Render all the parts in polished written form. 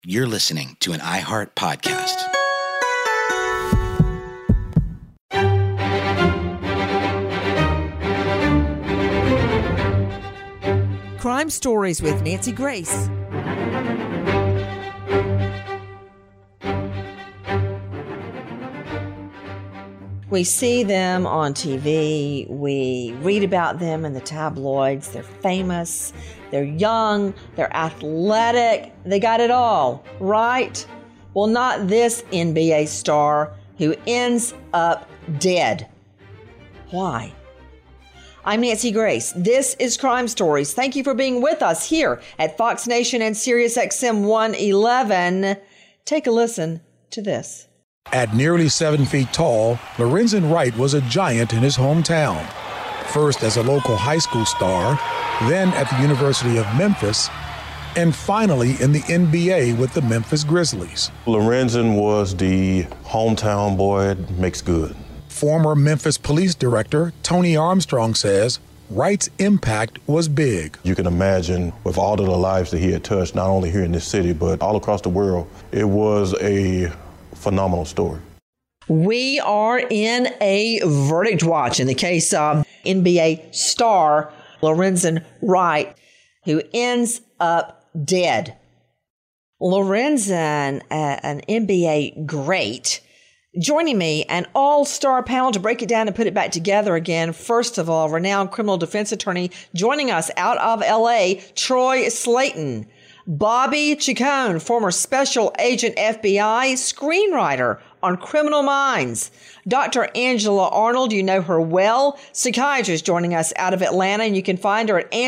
You're listening to an iHeart podcast. Crime Stories with Nancy Grace. We see them on TV. We read about them in the tabloids. They're famous. They're young. They're athletic. They got it all, right? Well, not this NBA star who ends up dead. Why? I'm Nancy Grace. This is Crime Stories. Thank you for being with us here at Fox Nation and Sirius XM 111. Take a listen to this. At nearly 7 feet tall, Lorenzen Wright was a giant in his hometown. First as a local high school star, then at the University of Memphis, and finally in the NBA with the Memphis Grizzlies. Lorenzen was the hometown boy, makes good. Former Memphis Police Director Tony Armstrong says Wright's impact was big. You can imagine with all of the lives that he had touched, not only here in this city, but all across the world, it was a phenomenal story. We are in a verdict watch in the case of NBA star Lorenzen Wright, who ends up dead. Lorenzen, an NBA great, joining me, an all-star panel to break it down and put it back together again. First of all, renowned criminal defense attorney joining us out of L.A., Troy Slayton. Bobby Chacon, former special agent FBI, screenwriter on Criminal Minds. Dr. Angela Arnold, you know her well, psychiatrist joining us out of Atlanta, and you can find her at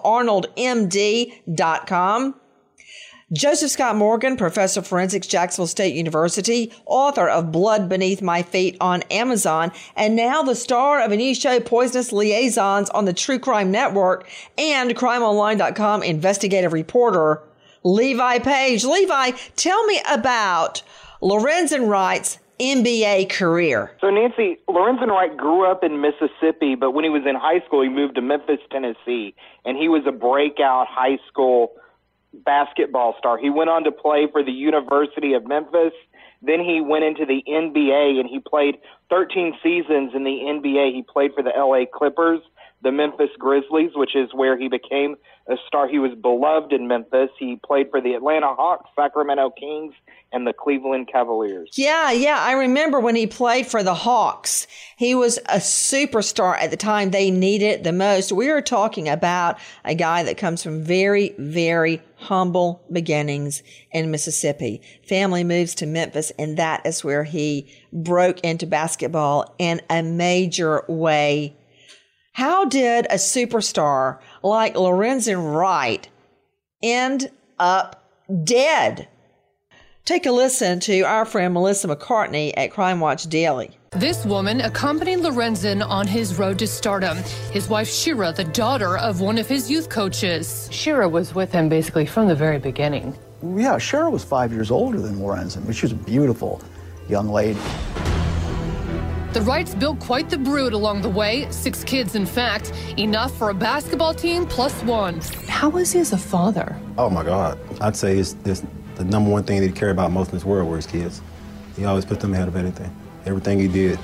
angelaarnoldmd.com. Joseph Scott Morgan, professor of forensics, Jacksonville State University, author of Blood Beneath My Feet on Amazon, and now the star of a new show, Poisonous Liaisons, on the True Crime Network, and crimeonline.com investigative reporter, Levi Page. Levi, tell me about Lorenzen Wright's NBA career. So, Nancy, Lorenzen Wright grew up in Mississippi, but when he was in high school, he moved to Memphis, Tennessee, and he was a breakout high school basketball star. He went on to play for the University of Memphis. Then he went into the NBA, and he played 13 seasons in the NBA. He played for the LA Clippers, the Memphis Grizzlies, which is where he became a star. He was beloved in Memphis. He played for the Atlanta Hawks, Sacramento Kings, and the Cleveland Cavaliers. Yeah, I remember when he played for the Hawks. He was a superstar at the time they needed it the most. We are talking about a guy that comes from very, very humble beginnings in Mississippi. Family moves to Memphis, and that is where he broke into basketball in a major way. How did a superstar like Lorenzen Wright end up dead? Take a listen to our friend Melissa McCartney at Crime Watch Daily. This woman accompanied Lorenzen on his road to stardom. His wife, Shira, the daughter of one of his youth coaches. Shira was with him basically from the very beginning. Yeah, Shira was 5 years older than Lorenzen, but she was a beautiful young lady. The Wrights built quite the brood along the way, 6 kids, in fact, enough for a basketball team plus one. How was he as a father? Oh, my God. I'd say it's the number one thing that he cared about most in this world were his kids. He always put them ahead of everything he did.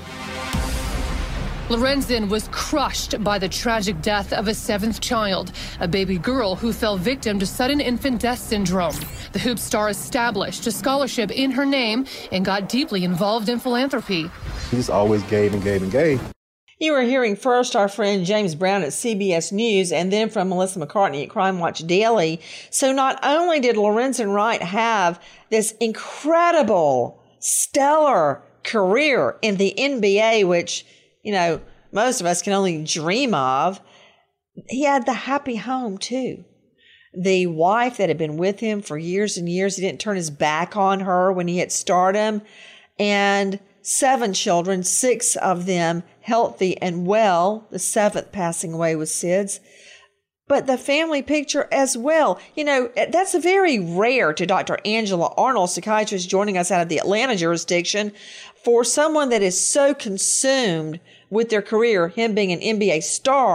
Lorenzen was crushed by the tragic death of a 7th child, a baby girl who fell victim to sudden infant death syndrome. The hoop star established a scholarship in her name and got deeply involved in philanthropy. He just always gave and gave and gave. You were hearing first our friend James Brown at CBS News, and then from Melissa McCartney at Crime Watch Daily. So not only did Lorenzen Wright have this incredible, stellar career in the NBA, which, you know, most of us can only dream of, he had the happy home too. The wife that had been with him for years and years, he didn't turn his back on her when he hit stardom, and 7 children, 6 of them healthy and well, the 7th passing away with SIDS. But the family picture as well. You know, that's very rare to Dr. Angela Arnold, psychiatrist joining us out of the Atlanta jurisdiction, for someone that is so consumed with their career, him being an NBA star,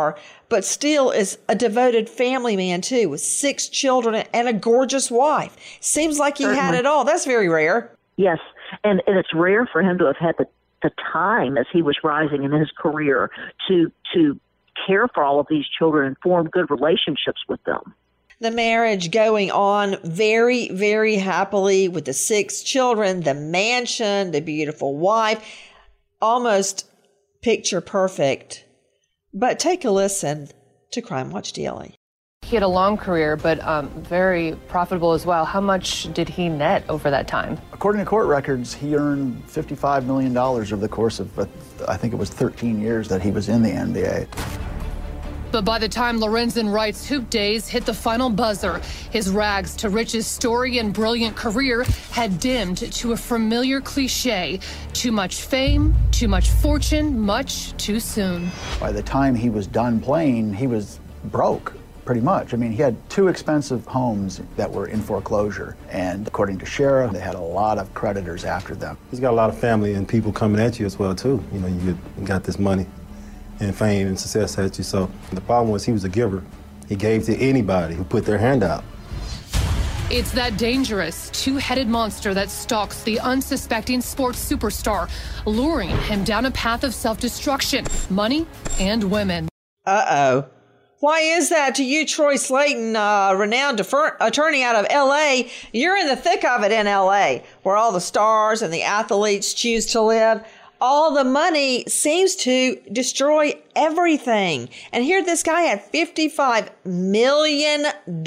but still is a devoted family man too, with 6 children and a gorgeous wife. Seems like he had it all. That's very rare. Yes, and it's rare for him to have had the time as he was rising in his career to care for all of these children and form good relationships with them. The marriage going on very, very happily with the 6 children, the mansion, the beautiful wife, almost picture perfect. But take a listen to Crime Watch Daily. He had a long career, but very profitable as well. How much did he net over that time? According to court records, he earned $55 million over the course of, I think it was 13 years that he was in the NBA. But by the time Lorenzen Wright's hoop days hit the final buzzer, his rags to riches story and brilliant career had dimmed to a familiar cliche. Too much fame, too much fortune, much too soon. By the time he was done playing, he was broke, pretty much. I mean, he had 2 expensive homes that were in foreclosure. And according to Sheriff, they had a lot of creditors after them. He's got a lot of family and people coming at you as well, too. You know, you got this money and fame and success at you. So the problem was he was a giver. He gave to anybody who put their hand out. It's that dangerous, 2-headed monster that stalks the unsuspecting sports superstar, luring him down a path of self-destruction, money, and women. Uh-oh. Why is that to you, Troy Slayton, renowned attorney out of L.A.? You're in the thick of it in L.A., where all the stars and the athletes choose to live. All the money seems to destroy everything. And here this guy had $55 million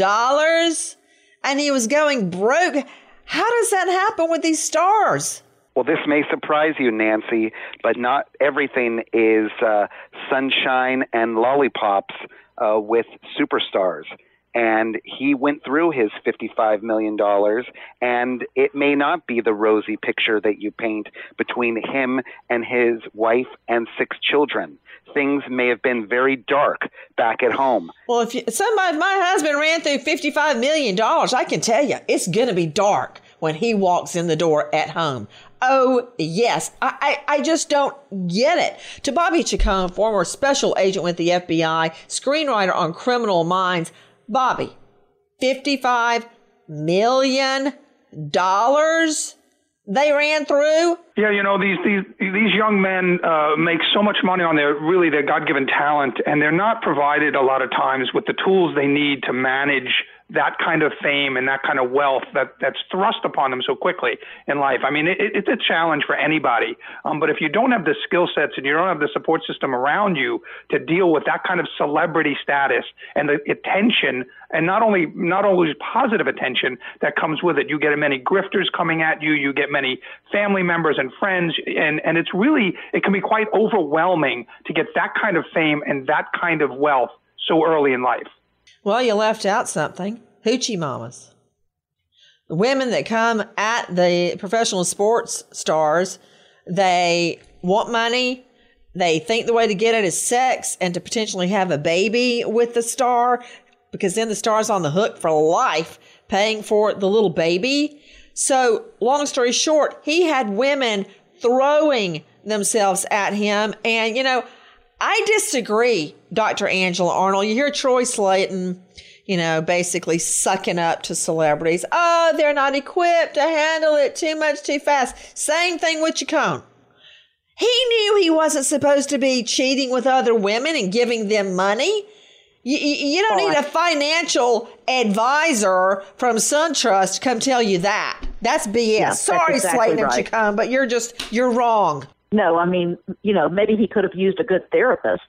and he was going broke. How does that happen with these stars? Well, this may surprise you, Nancy, but not everything is sunshine and lollipops with superstars. And he went through his $55 million, and it may not be the rosy picture that you paint between him and his wife and 6 children. Things may have been very dark back at home. Well, if my husband ran through $55 million, I can tell you, it's going to be dark when he walks in the door at home. Oh, yes. I just don't get it. To Bobby Chacon, former special agent with the FBI, screenwriter on Criminal Minds, Bobby, $55 million they ran through? Yeah, you know, these young men make so much money on their God-given talent, and they're not provided a lot of times with the tools they need to manage that kind of fame and that kind of wealth that's thrust upon them so quickly in life. I mean, it's a challenge for anybody. But if you don't have the skill sets and you don't have the support system around you to deal with that kind of celebrity status and the attention, and not only positive attention that comes with it, you get many grifters coming at you, you get many family members and friends, and it can be quite overwhelming to get that kind of fame and that kind of wealth so early in life. Well, you left out something. Hoochie mamas. The women that come at the professional sports stars, they want money. They think the way to get it is sex and to potentially have a baby with the star, because then the star's on the hook for life paying for the little baby. So long story short, he had women throwing themselves at him. And, you know, I disagree, Dr. Angela Arnold. You hear Troy Slayton, you know, basically sucking up to celebrities. Oh, they're not equipped to handle it, too much, too fast. Same thing with Chacon. He knew he wasn't supposed to be cheating with other women and giving them money. You don't need a financial advisor from SunTrust to come tell you that. That's BS. Yeah, Sorry, that's exactly Slayton and Chacon, but you're wrong. No, I mean, you know, maybe he could have used a good therapist,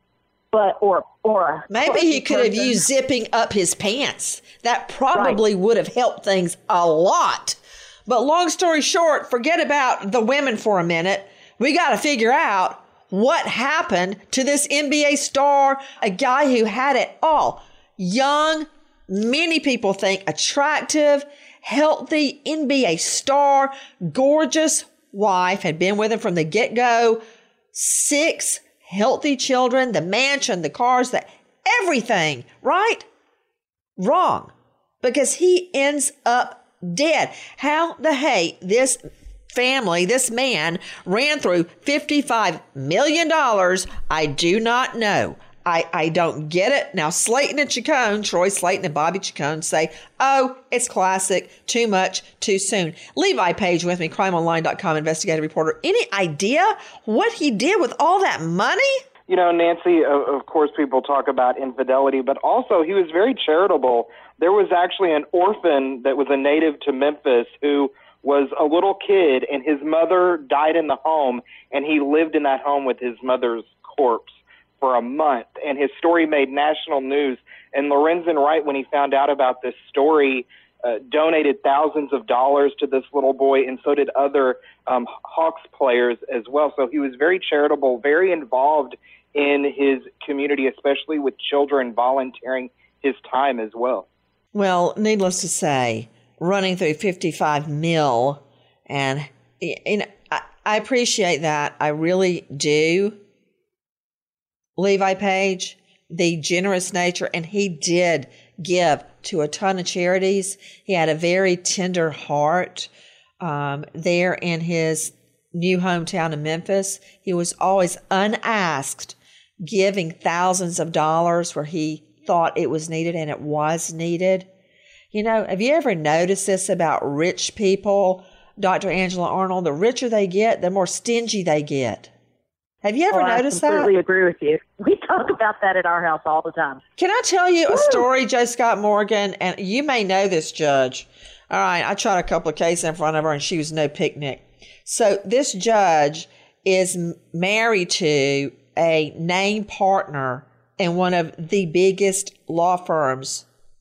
but or maybe he could have used zipping up his pants. That probably would have helped things a lot. But long story short, forget about the women for a minute. We got to figure out what happened to this NBA star, a guy who had it all. Young, many people think attractive, healthy NBA star, gorgeous wife, had been with him from the get-go, 6 healthy children, the mansion, the cars, everything, right? Wrong. Because he ends up dead. How the hey this family, this man ran through $55 million, I do not know. I don't get it. Now, Slayton and Chacon, Troy Slayton and Bobby Chacon say, oh, it's classic, too much, too soon. Levi Page with me, crimeonline.com investigative reporter. Any idea what he did with all that money? You know, Nancy, of course, people talk about infidelity, but also he was very charitable. There was actually an orphan that was a native to Memphis who was a little kid, and his mother died in the home, and he lived in that home with his mother's corpse for a month, and his story made national news. And Lorenzen Wright, when he found out about this story, donated thousands of dollars to this little boy, and so did other Hawks players as well. So he was very charitable, very involved in his community, especially with children, volunteering his time as well. Well, needless to say, running through 55 mil, and I appreciate that. I really do. Levi Page, the generous nature, and he did give to a ton of charities. He had a very tender heart there in his new hometown in Memphis. He was always unasked, giving thousands of dollars where he thought it was needed, and it was needed. You know, have you ever noticed this about rich people, Dr. Angela Arnold? The richer they get, the more stingy they get. Have you ever noticed that? I completely agree with you. We talk about that at our house all the time. Can I tell you a story, J. Scott Morgan? And you may know this judge. All right, I tried a couple of cases in front of her, and she was no picnic. So this judge is married to a named partner in one of the biggest law firms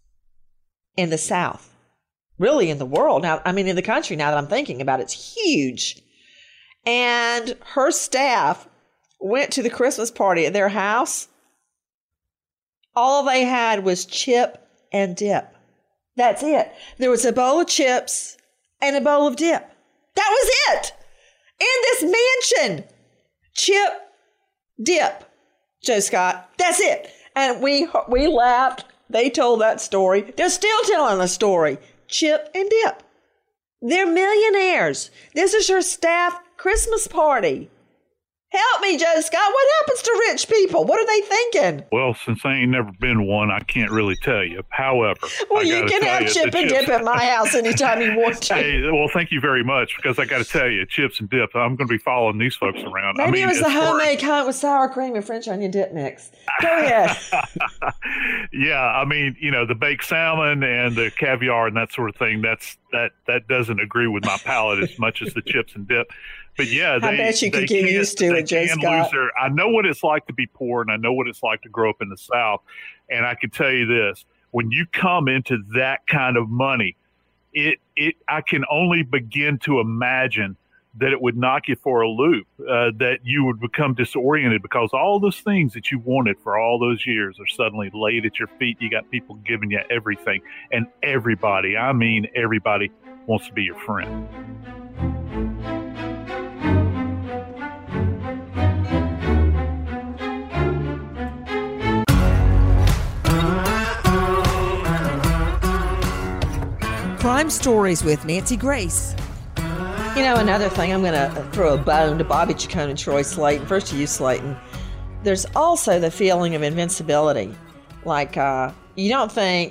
in the South, really in the world. Now, I mean, in the country, now that I'm thinking about it, it's huge. And her staff went to the Christmas party at their house. All they had was chip and dip. That's it. There was a bowl of chips and a bowl of dip. That was it. In this mansion. Chip, dip. Joe Scott. That's it. And we laughed. They told that story. They're still telling the story. Chip and dip. They're millionaires. This is your staff Christmas party. Help me, Joe Scott. What happens to rich people? What are they thinking? Well, since I ain't never been one, I can't really tell you. However, well, you can have chip and dip at my house anytime you want to. Hey, well, thank you very much, because I got to tell you, chips and dip, I'm going to be following these folks around. Maybe it was the homemade kind with sour cream and French onion dip mix. Go ahead. Yeah, I mean, you know, the baked salmon and the caviar and that sort of thing, that doesn't agree with my palate as much as the chips and dip. But yeah, I bet you could get used to it, Jay Scott. I know what it's like to be poor, and I know what it's like to grow up in the South. And I can tell you this: when you come into that kind of money, I can only begin to imagine that it would knock you for a loop, that you would become disoriented, because all those things that you wanted for all those years are suddenly laid at your feet. You got people giving you everything, and everybody, I mean everybody, wants to be your friend. Crime Stories with Nancy Grace. You know, another thing, I'm going to throw a bone to Bobby Chacon and Troy Slayton. First to you, Slayton. There's also the feeling of invincibility. Like, you don't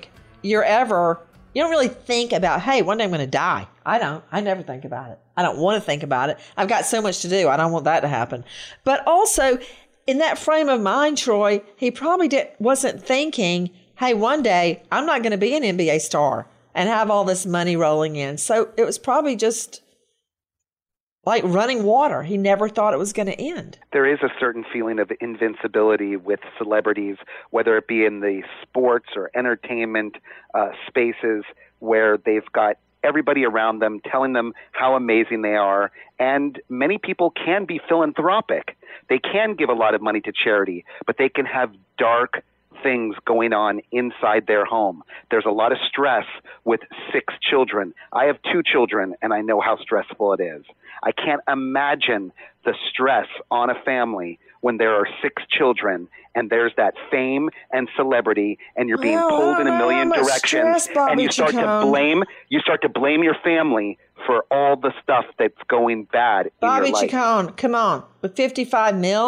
really think about, hey, one day I'm going to die. I don't. I never think about it. I don't want to think about it. I've got so much to do. I don't want that to happen. But also, in that frame of mind, Troy, he probably wasn't thinking, hey, one day I'm not going to be an NBA star and have all this money rolling in. So it was probably just like running water. He never thought it was going to end. There is a certain feeling of invincibility with celebrities, whether it be in the sports or entertainment spaces, where they've got everybody around them telling them how amazing they are. And many people can be philanthropic. They can give a lot of money to charity, but they can have dark things going on inside their home. There's a lot of stress with 6 children. I have 2 children, and I know how stressful it is. I can't imagine the stress on a family when there are 6 children and there's that fame and celebrity, and you're being pulled in a million directions, and you start to blame your family for all the stuff that's going bad in your life. Bobby Chacon, come on. With 55 mil,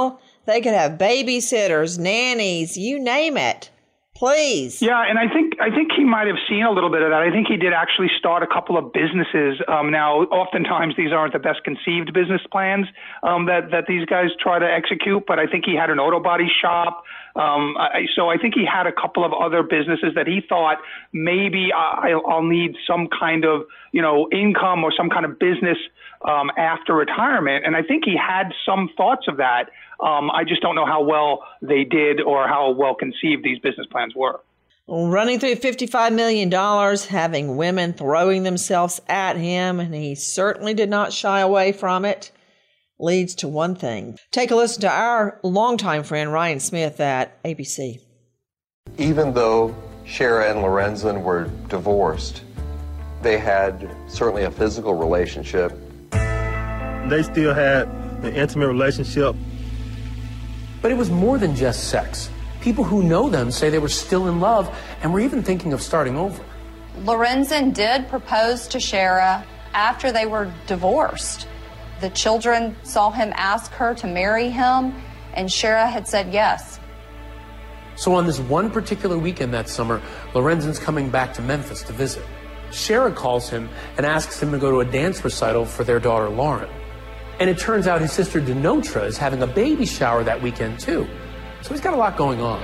They could have babysitters, nannies, you name it. Please. Yeah, and I think he might have seen a little bit of that. I think he did actually start a couple of businesses. Now, oftentimes these aren't the best conceived business plans that these guys try to execute, but I think he had an auto body shop. So I think he had a couple of other businesses that he thought maybe I'll need some kind of, income or some kind of business after retirement. And I think he had some thoughts of that. I just don't know how well they did or how well conceived these business plans were. Running through $55 million, having women throwing themselves at him, and he certainly did not shy away from it, leads to one thing. Take a listen to our longtime friend Ryan Smith at ABC. Even though Shara and Lorenzen were divorced, they had certainly a physical relationship. They still had an intimate relationship. But it was more than just sex. People who know them say they were still in love and were even thinking of starting over. Lorenzen did propose to Shara after they were divorced. The children saw him ask her to marry him, and Shara had said yes. So on this one particular weekend that summer, Lorenzen's coming back to Memphis to visit. Shara calls him and asks him to go to a dance recital for their daughter, Lauren. And it turns out his sister, Denotra, is having a baby shower that weekend, too. So he's got a lot going on.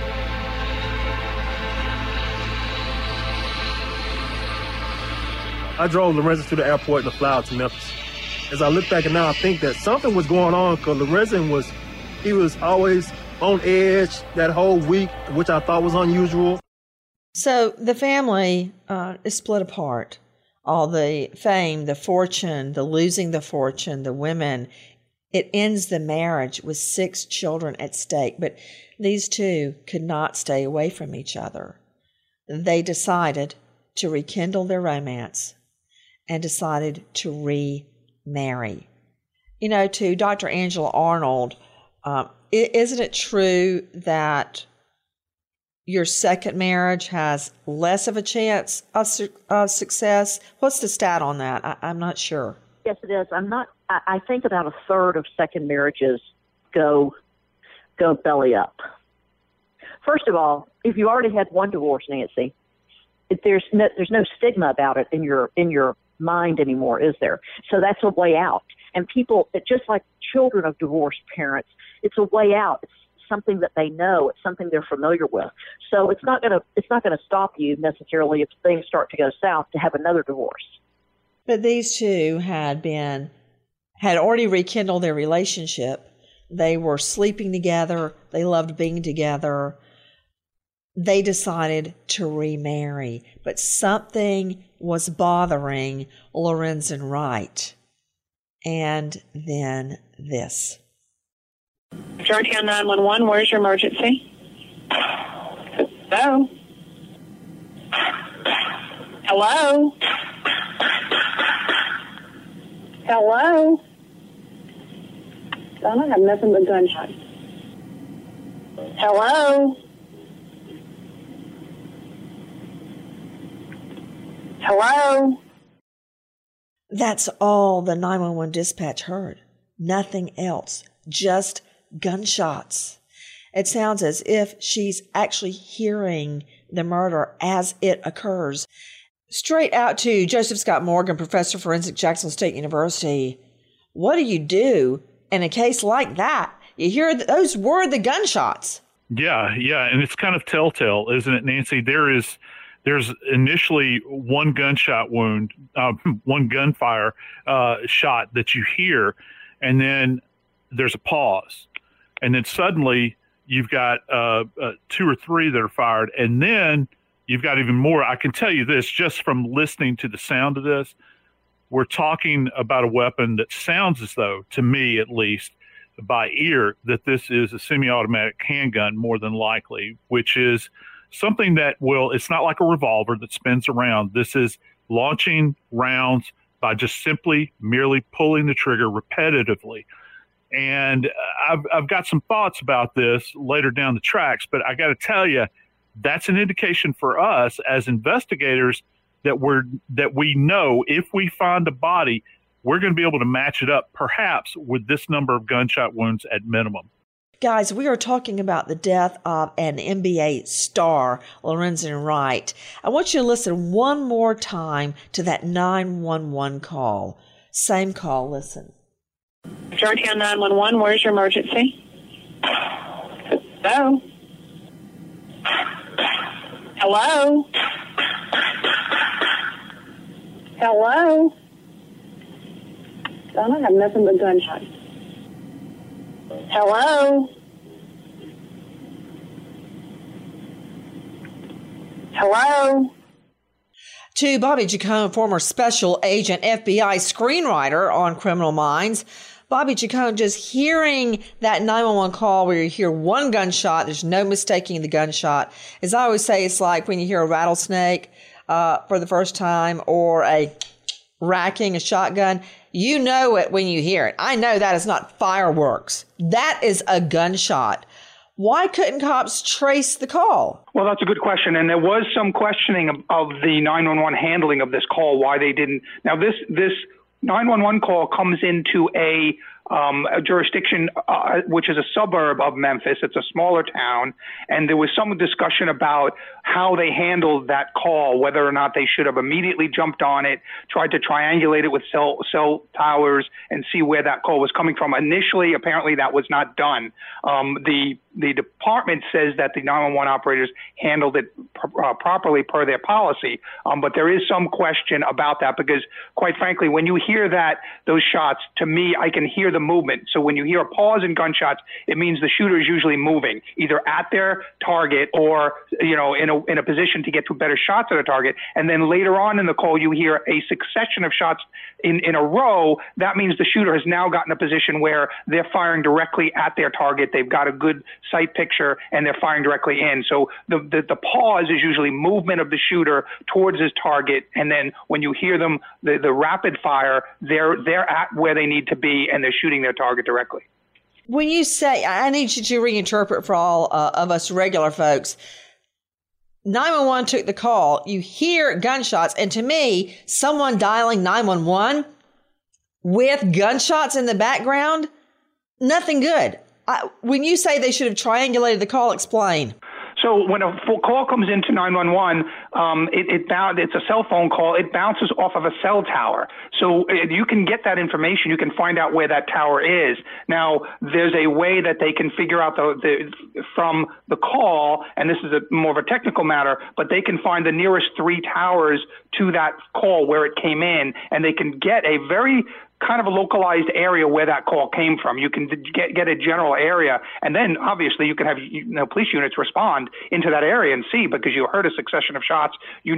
I drove Lorenzen to the airport and fly out to Memphis. As I look back and now, I think that something was going on because Lorenzen was always on edge that whole week, which I thought was unusual. So the family is split apart. All the fame, the fortune, the losing the fortune, the women. It ends the marriage with 6 children at stake. But these two could not stay away from each other. They decided to rekindle their romance and decided to remarry. To Dr. Angela Arnold, isn't it true that your second marriage has less of a chance of success? What's the stat on that? I'm not sure. Yes, it is. I think about a third of second marriages go belly up. First of all, if you already had one divorce, Nancy, there's no stigma about it in your mind anymore, is there? So that's a way out. And people, just like children of divorced parents, it's a way out. It's something that they know. It's something they're familiar with. So it's not gonna stop you necessarily if things start to go south to have another divorce. But these two had already rekindled their relationship. They were sleeping together. They loved being together. They decided to remarry, but something was bothering Lorenzen Wright. And then this. Georgetown 911, where's your emergency? Hello? Hello? Hello? I don't have nothing but gunshots. Hello? Hello? That's all the 911 dispatch heard. Nothing else. Just gunshots. It sounds as if she's actually hearing the murder as it occurs. Straight out to Joseph Scott Morgan, professor of forensic, Jacksonville State University. What do you do in a case like that? You hear those were the gunshots. Yeah, and it's kind of telltale, isn't it, Nancy? There's initially one gunshot wound, one gunfire shot that you hear, and then there's a pause. And then suddenly you've got 2 or 3 that are fired, and then you've got even more. I can tell you this, just from listening to the sound of this, we're talking about a weapon that sounds as though, to me at least, by ear, that this is a semi-automatic handgun more than likely, which is something that it's not like a revolver that spins around. This is launching rounds by just merely pulling the trigger repetitively. And I've got some thoughts about this later down the tracks, but I got to tell you, that's an indication for us as investigators that we know if we find a body, we're going to be able to match it up perhaps with this number of gunshot wounds at minimum. Guys, we are talking about the death of an NBA star, Lorenzen Wright. I want you to listen one more time to that 911 call. Same call, listen. Georgetown 911, where's your emergency? Hello? Hello? Hello? Son, I have nothing but gunshots. Hello? Hello? To Bobby Jacone, former special agent FBI screenwriter on Criminal Minds. Bobby Jacone, just hearing that 911 call where you hear one gunshot, there's no mistaking the gunshot. As I always say, it's like when you hear a rattlesnake for the first time or a racking, a shotgun. You know it when you hear it. I know that is not fireworks. That is a gunshot. Why couldn't cops trace the call? Well, that's a good question. And there was some questioning of the 911 handling of this call, why they didn't. Now, this 911 call comes into a jurisdiction which is a suburb of Memphis. It's a smaller town. And there was some discussion about how they handled that call, whether or not they should have immediately jumped on it, tried to triangulate it with cell towers and see where that call was coming from. Initially, apparently that was not done. The department says that the 911 operators handled it properly per their policy. But there is some question about that because, quite frankly, when you hear those shots, to me, I can hear the movement. So when you hear a pause in gunshots, it means the shooter is usually moving, either at their target or, in a position to get to better shots at a target. And then later on in the call, you hear a succession of shots in a row. That means the shooter has now gotten a position where they're firing directly at their target. They've got a good sight picture and they're firing directly in. So the pause is usually movement of the shooter towards his target. And then when you hear them, the rapid fire, they're at where they need to be and they're shooting their target directly. When you say, I need you to reinterpret for all of us regular folks, 911 took the call, you hear gunshots, and to me, someone dialing 911 with gunshots in the background, nothing good. When you say they should have triangulated the call, explain. So when a call comes into 911, it's a cell phone call. It bounces off of a cell tower. So you can get that information. You can find out where that tower is. Now, there's a way that they can figure out from the call, and this is more of a technical matter, but they can find the nearest 3 towers to that call where it came in, and they can get a very kind of a localized area where that call came from. You can get a general area, and then obviously you can have police units respond into that area and see, because you heard a succession of shots. The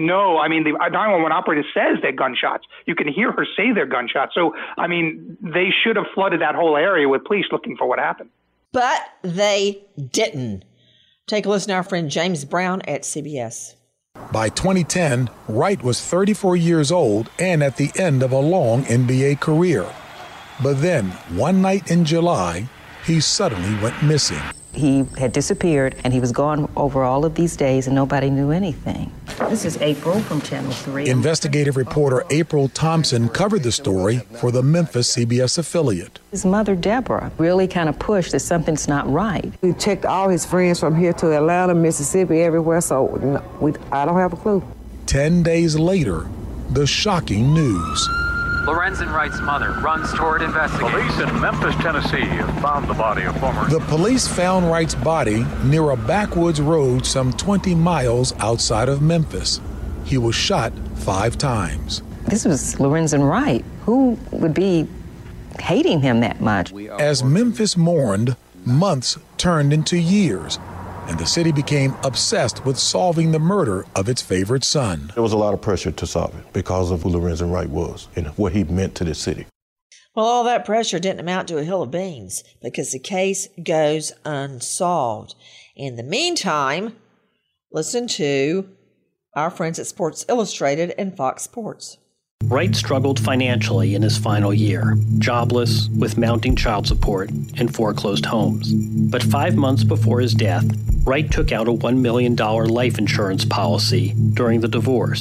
911 operator says they're gunshots. You can hear her say they're gunshots. So, they should have flooded that whole area with police looking for what happened. But they didn't. Take a listen to our friend James Brown at CBS. By 2010, Wright was 34 years old and at the end of a long NBA career. But then, one night in July, he suddenly went missing. He had disappeared, and he was gone over all of these days, and nobody knew anything. This is April from Channel 3. Investigative reporter April Thompson covered the story for the Memphis CBS affiliate. His mother, Deborah, really kind of pushed that something's not right. We checked all his friends from here to Atlanta, Mississippi, everywhere, so I don't have a clue. 10 days later, the shocking news. Lorenzen Wright's mother runs toward investigators. Police in Memphis, Tennessee have found the body of former... The police found Wright's body near a backwoods road some 20 miles outside of Memphis. He was shot 5 times. This was Lorenzen Wright. Who would be hating him that much? As Memphis mourned, months turned into years, and the city became obsessed with solving the murder of its favorite son. There was a lot of pressure to solve it because of who Lorenzen Wright was and what he meant to this city. Well, all that pressure didn't amount to a hill of beans because the case goes unsolved. In the meantime, listen to our friends at Sports Illustrated and Fox Sports. Wright struggled financially in his final year, jobless, with mounting child support, and foreclosed homes. But 5 months before his death, Wright took out a $1 million life insurance policy during the divorce.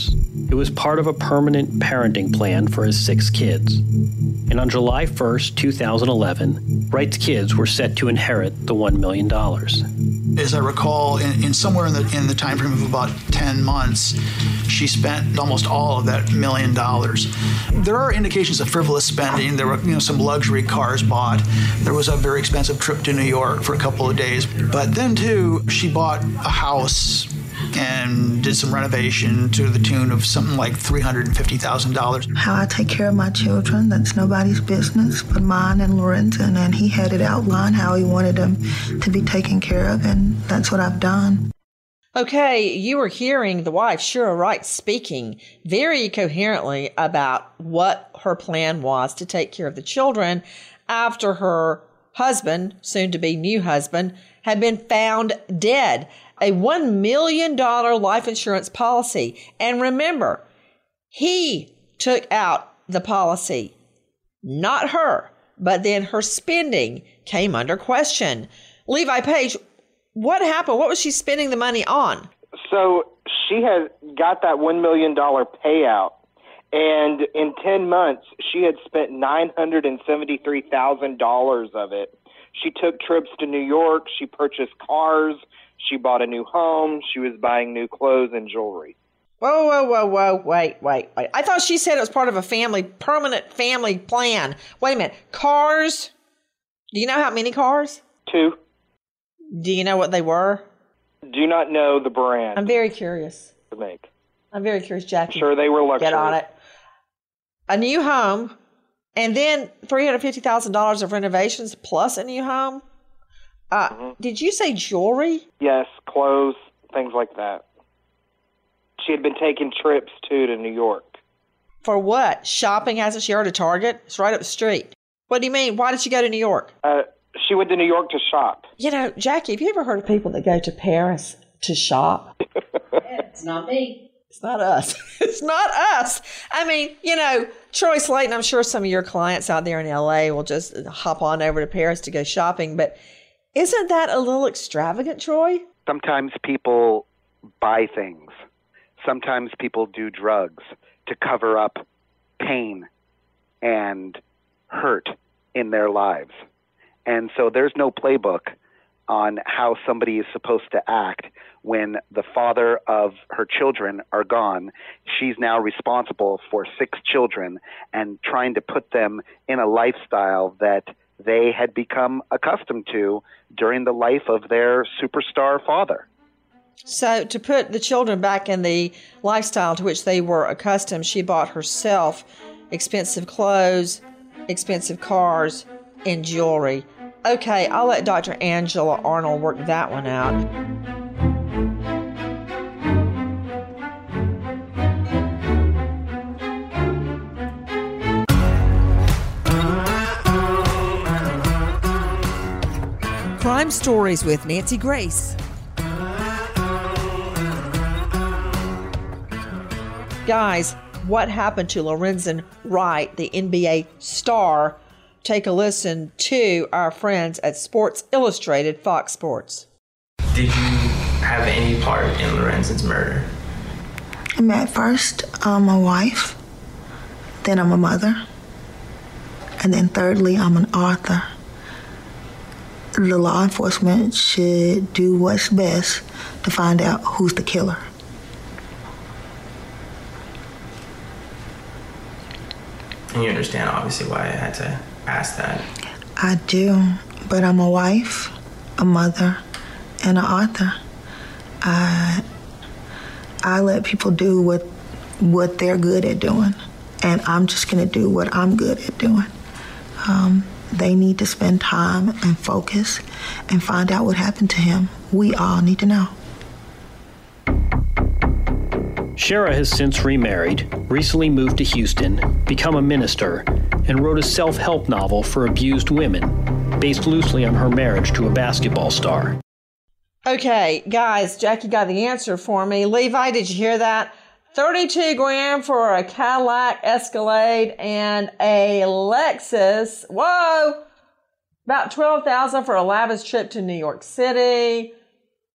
It was part of a permanent parenting plan for his 6 kids. And on July 1st, 2011, Wright's kids were set to inherit the $1 million. As I recall, in somewhere in the time frame of about 10 months, she spent almost all of that $1 million. There are indications of frivolous spending. There were, some luxury cars bought. There was a very expensive trip to New York for a couple of days. But then, too, she bought a house and did some renovation to the tune of something like $350,000. How I take care of my children, that's nobody's business but mine and Lorenzen, and he had it outlined how he wanted them to be taken care of, and that's what I've done. Okay, you were hearing the wife, Shera Wright, speaking very coherently about what her plan was to take care of the children after her husband, soon-to-be new husband, had been found dead. A $1 million life insurance policy. And remember, he took out the policy, not her. But then her spending came under question. Levi Page, what happened? What was she spending the money on? So she had got that $1 million payout. And in 10 months, she had spent $973,000 of it. She took trips to New York. She purchased cars. She bought a new home. She was buying new clothes and jewelry. Whoa, wait. I thought she said it was part of a permanent family plan. Wait a minute. Cars? Do you know how many cars? 2. Do you know what they were? Do not know the brand. I'm very curious. To make. I'm very curious, Jackie. Sure, they were luxury. Get on it. A new home, and then $350,000 of renovations plus a new home? Did you say jewelry? Yes, clothes, things like that. She had been taking trips, too, to New York. For what? Shopping, hasn't she heard of Target? It's right up the street. What do you mean? Why did she go to New York? She went to New York to shop. Jackie, have you ever heard of people that go to Paris to shop? It's not me. It's not us. It's not us. I mean, Troy Slayton, I'm sure some of your clients out there in LA will just hop on over to Paris to go shopping, but isn't that a little extravagant, Troy? Sometimes people buy things. Sometimes people do drugs to cover up pain and hurt in their lives. And so there's no playbook on how somebody is supposed to act when the father of her children are gone. She's now responsible for 6 children and trying to put them in a lifestyle that they had become accustomed to during the life of their superstar father. So to put the children back in the lifestyle to which they were accustomed, she bought herself expensive clothes, expensive cars, and jewelry. Okay, I'll let Dr. Angela Arnold work that one out. Crime Stories with Nancy Grace. Guys, what happened to Lorenzen Wright, the NBA star? Take a listen to our friends at Sports Illustrated Fox Sports. Did you have any part in Lorenzen's murder? At first, I'm a wife, then I'm a mother, and then thirdly, I'm an author. The law enforcement should do what's best to find out who's the killer. And you understand, obviously, why I had to ask that. I do, but I'm a wife, a mother, and an author. I let people do what they're good at doing, and I'm just going to do what I'm good at doing. They need to spend time and focus and find out what happened to him. We all need to know. Shera has since remarried, recently moved to Houston, become a minister, and wrote a self-help novel for abused women, based loosely on her marriage to a basketball star. Okay, guys, Jackie got the answer for me. Levi, did you hear that? $32,000 for a Cadillac Escalade and a Lexus. Whoa! About $12,000 for a lavish trip to New York City.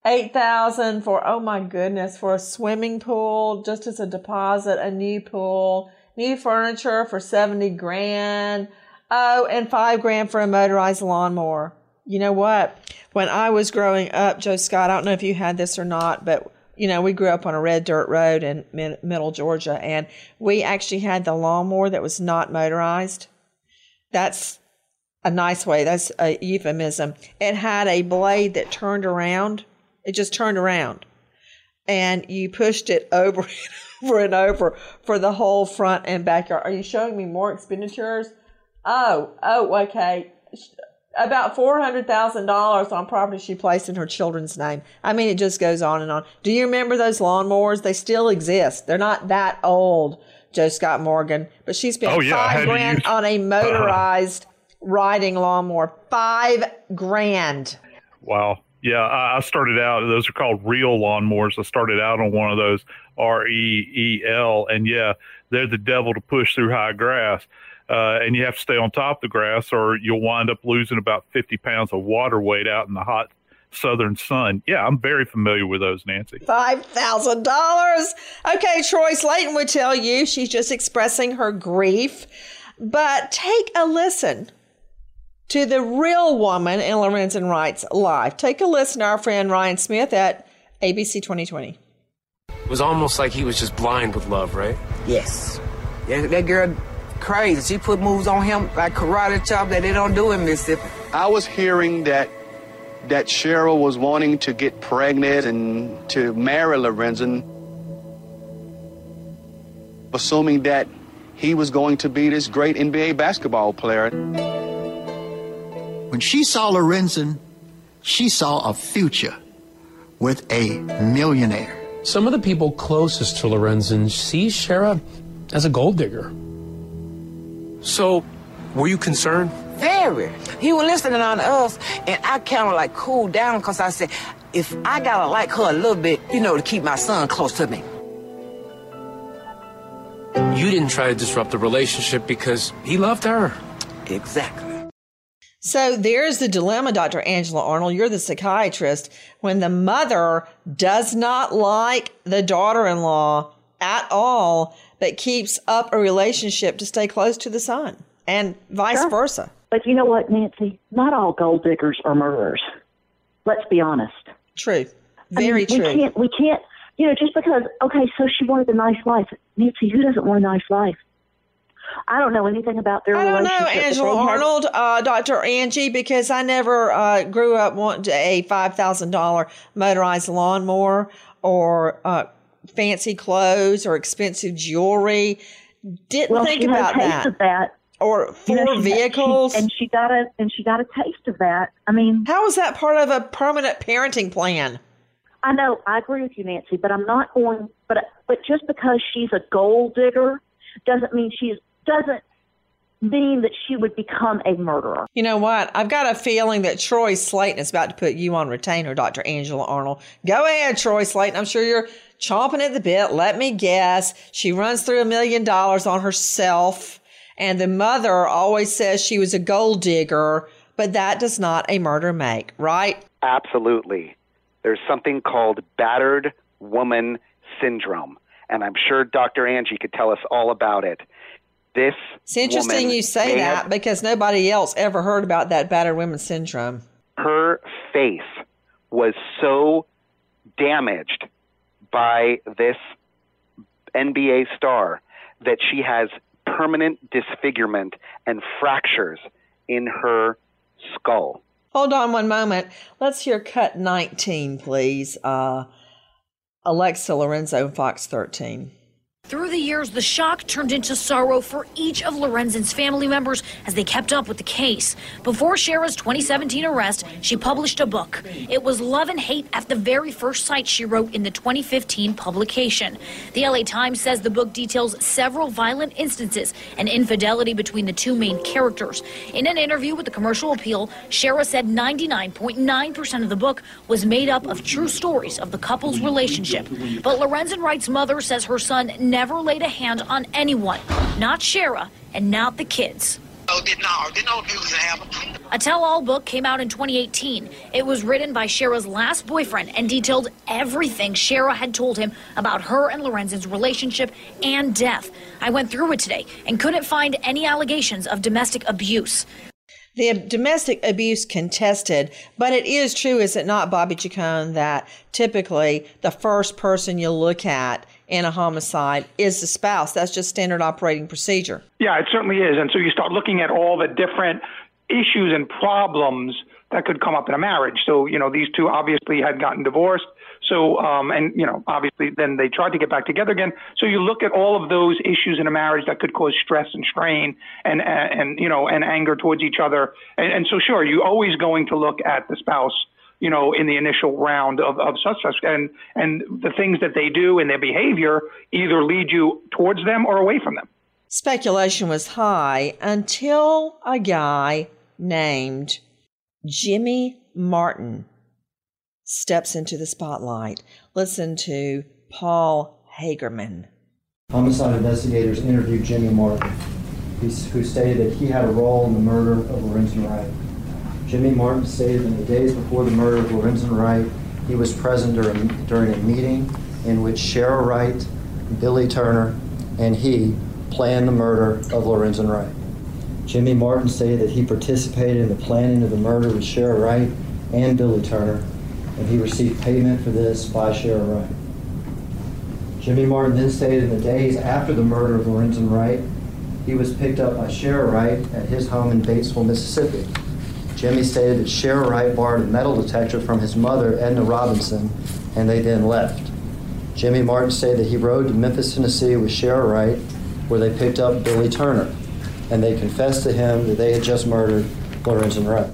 $8,000 for, oh my goodness, for a swimming pool, just as a deposit, a new pool, new furniture for $70,000. Oh, and $5,000 for a motorized lawnmower. You know what? When I was growing up, Joe Scott, I don't know if you had this or not, but you know, we grew up on a red dirt road in middle Georgia, and we actually had the lawnmower that was not motorized. That's a nice way. That's a euphemism. It had a blade that turned around. It just turned around. And you pushed it over and over and over for the whole front and backyard. Are you showing me more expenditures? Oh, okay. About $400,000 on property she placed in her children's name. I mean, it just goes on and on. Do you remember those lawnmowers? They still exist. They're not that old, Joe Scott Morgan. But she spent $5,000 on a motorized riding lawnmower. $5,000. Wow. Yeah, I started out, those are called reel lawnmowers. I started out on one of those, REEL, and yeah, they're the devil to push through high grass. And you have to stay on top of the grass or you'll wind up losing about 50 pounds of water weight out in the hot southern sun. Yeah, I'm very familiar with those, Nancy. $5,000. Okay, Troy Slayton would tell you she's just expressing her grief. But take a listen to the real woman in Lorenzen Wright's life. Take a listen to our friend Ryan Smith at ABC 2020. It was almost like he was just blind with love, right? Yes. Yeah, that girl crazy. She put moves on him like karate chop that they don't do in Mississippi. I was hearing that Cheryl was wanting to get pregnant and to marry Lorenzen, assuming that he was going to be this great NBA basketball player. When she saw Lorenzen, she saw a future with a millionaire. Some of the people closest to Lorenzen see Shara as a gold digger. So, were you concerned? Very. He was listening on us, and I kind of like cooled down because I said, if I gotta like her a little bit, you know, to keep my son close to me. You didn't try to disrupt the relationship because he loved her. Exactly. So there's the dilemma, Dr. Angela Arnold. You're the psychiatrist. When the mother does not like the daughter-in-law at all, but keeps up a relationship to stay close to the son, and vice versa. But you know what, Nancy? Not all gold diggers are murderers. Let's be honest. True. Very true. We can't, you know, just because, okay, so she wanted a nice life. Nancy, who doesn't want a nice life? I don't know anything about their relationship. I don't know, Angela Arnold, Dr. Angie, because I never grew up wanting a $5,000 motorized lawnmower or fancy clothes or expensive jewelry. Didn't think about that. Or four vehicles. She got a taste of that. I mean, how is that part of a permanent parenting plan? I know, I agree with you, Nancy, but I'm not going. But just because she's a gold digger doesn't mean that she would become a murderer. You know what? I've got a feeling that Troy Slayton is about to put you on retainer, Dr. Angela Arnold. Go ahead, Troy Slayton. I'm sure you're chomping at the bit. Let me guess. She runs through $1 million on herself, and the mother always says she was a gold digger, but that does not a murder make, right? Absolutely. There's something called battered woman syndrome, and I'm sure Dr. Angie could tell us all about it. It's interesting you say that because nobody else ever heard about that battered women syndrome. Her face was so damaged by this NBA star that she has permanent disfigurement and fractures in her skull. Hold on one moment. Let's hear cut 19, please. Alexa Lorenzo, Fox 13. Through the years, the shock turned into sorrow for each of Lorenzen's family members as they kept up with the case. Before Shara's 2017 arrest, she published a book. It was Love and Hate at the very first site she wrote in the 2015 publication. The LA Times says the book details several violent instances and infidelity between the two main characters. In an interview with the Commercial Appeal, Shara said 99.9% of the book was made up of true stories of the couple's relationship. But Lorenzen Wright's mother says her son never laid a hand on anyone, not Shara and not the kids. didn't know abuse had happened. A tell-all book came out in 2018. It was written by Shara's last boyfriend and detailed everything Shara had told him about her and Lorenzen's relationship and death. I went through it today and couldn't find any allegations of domestic abuse. The domestic abuse contested, but it is true, is it not, Bobby Chacon, that typically the first person you look at in a homicide is the spouse? That's just standard operating procedure. Yeah, it certainly is. And so you start looking at all the different issues and problems that could come up in a marriage. So, these two obviously had gotten divorced. So, obviously then they tried to get back together again. So you look at all of those issues in a marriage that could cause stress and strain and anger towards each other. And so, sure, you're always going to look at the spouse, in the initial round of suspects. And the things that they do and their behavior either lead you towards them or away from them. Speculation was high until a guy named Jimmy Martin steps into the spotlight. Listen to Paul Hagerman. Homicide investigators interviewed Jimmy Martin, who stated that he had a role in the murder of Lorenzen Wright. Jimmy Martin stated in the days before the murder of Lorenzen Wright, he was present during a meeting in which Shara Wright, Billy Turner, and he planned the murder of Lorenzen Wright. Jimmy Martin stated that he participated in the planning of the murder with Shara Wright and Billy Turner, and he received payment for this by Shara Wright. Jimmy Martin then stated in the days after the murder of Lorenzen Wright, he was picked up by Shara Wright at his home in Batesville, Mississippi. Jimmy stated that Shara Wright borrowed a metal detector from his mother, Edna Robinson, and they then left. Jimmy Martin stated that he rode to Memphis, Tennessee with Shara Wright, where they picked up Billy Turner, and they confessed to him that they had just murdered Lorenzen Wright.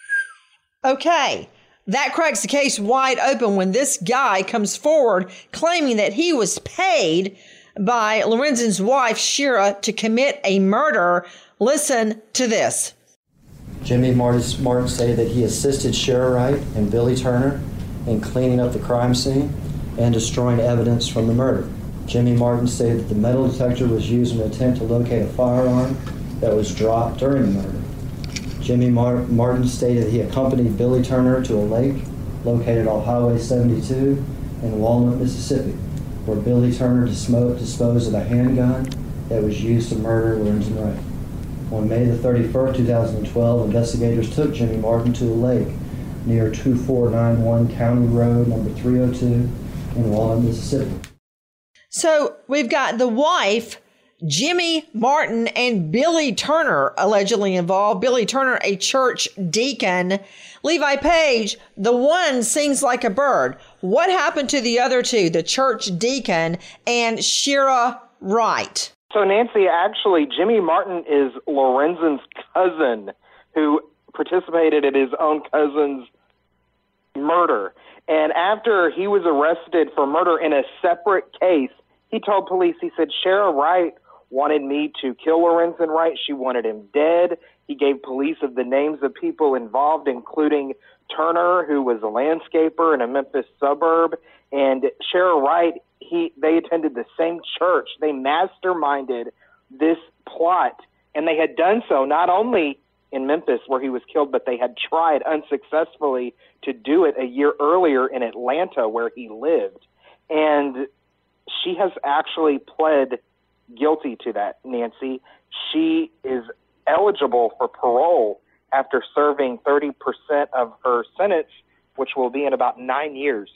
Okay. That cracks the case wide open when this guy comes forward claiming that he was paid by Lorenzen's wife, Shara, to commit a murder. Listen to this. Jimmy Martin stated that he assisted Shara Wright and Billy Turner in cleaning up the crime scene and destroying evidence from the murder. Jimmy Martin stated that the metal detector was used in an attempt to locate a firearm that was dropped during the murder. Jimmy Martin stated he accompanied Billy Turner to a lake located on Highway 72 in Walnut, Mississippi, where Billy Turner disposed of a handgun that was used to murder Lorenzen Wright. On May the 31st, 2012, investigators took Jimmy Martin to a lake near 2491 County Road number 302 in Walnut, Mississippi. So we've got the wife, Jimmy Martin, and Billy Turner allegedly involved. Billy Turner, a church deacon. Levi Page, the one sings like a bird. What happened to the other two, the church deacon and Shara Wright? So, Nancy, actually, Jimmy Martin is Lorenzen's cousin who participated in his own cousin's murder. And after he was arrested for murder in a separate case, he told police, he said, Shara Wright wanted me to kill Lorenzen Wright. She wanted him dead. He gave police of the names of people involved, including Turner, who was a landscaper in a Memphis suburb, and Shara Wright. They attended the same church. They masterminded this plot, and they had done so not only in Memphis where he was killed, but they had tried unsuccessfully to do it a year earlier in Atlanta where he lived. And she has actually pled guilty to that, Nancy. She is eligible for parole after serving 30% of her sentence, which will be in about 9 years.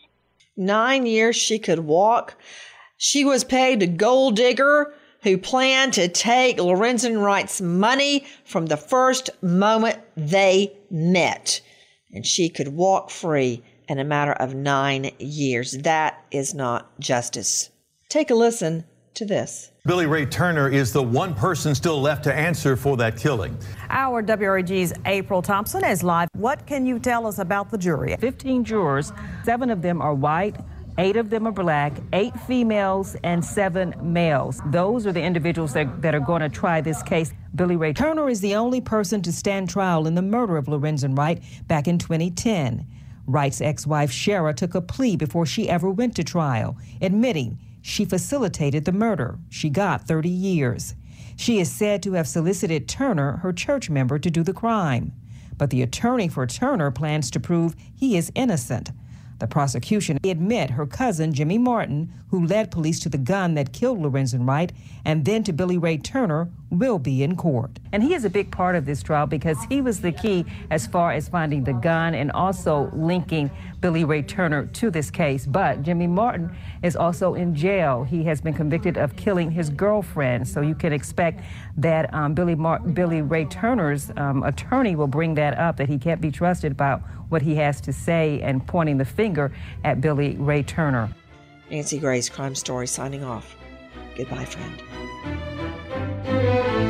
9 years she could walk. She was paid a gold digger who planned to take Lorenzen Wright's money from the first moment they met. And she could walk free in a matter of 9 years. That is not justice. Take a listen to this. Billy Ray Turner is the one person still left to answer for that killing. Our WRAG's April Thompson is live. What can you tell us about the jury? 15 jurors, 7 of them are white, 8 of them are black, 8 females, and 7 males. Those are the individuals that are going to try this case. Billy Ray Turner is the only person to stand trial in the murder of Lorenzen Wright back in 2010. Wright's ex-wife Shara took a plea before she ever went to trial, admitting she facilitated the murder. She got 30 years. She is said to have solicited Turner, her church member, to do the crime. But the attorney for Turner plans to prove he is innocent. The prosecution admit her cousin, Jimmy Martin, who led police to the gun that killed Lorenzen Wright and then to Billy Ray Turner, will be in court. And he is a big part of this trial because he was the key as far as finding the gun and also linking Billy Ray Turner to this case. But Jimmy Martin is also in jail. He has been convicted of killing his girlfriend. So you can expect that Billy Ray Turner's attorney will bring that up, that he can't be trusted about what he has to say and pointing the finger at Billy Ray Turner. Nancy Grace, Crime Story, signing off. Goodbye, friend.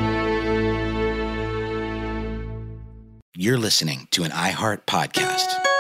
You're listening to an iHeart podcast.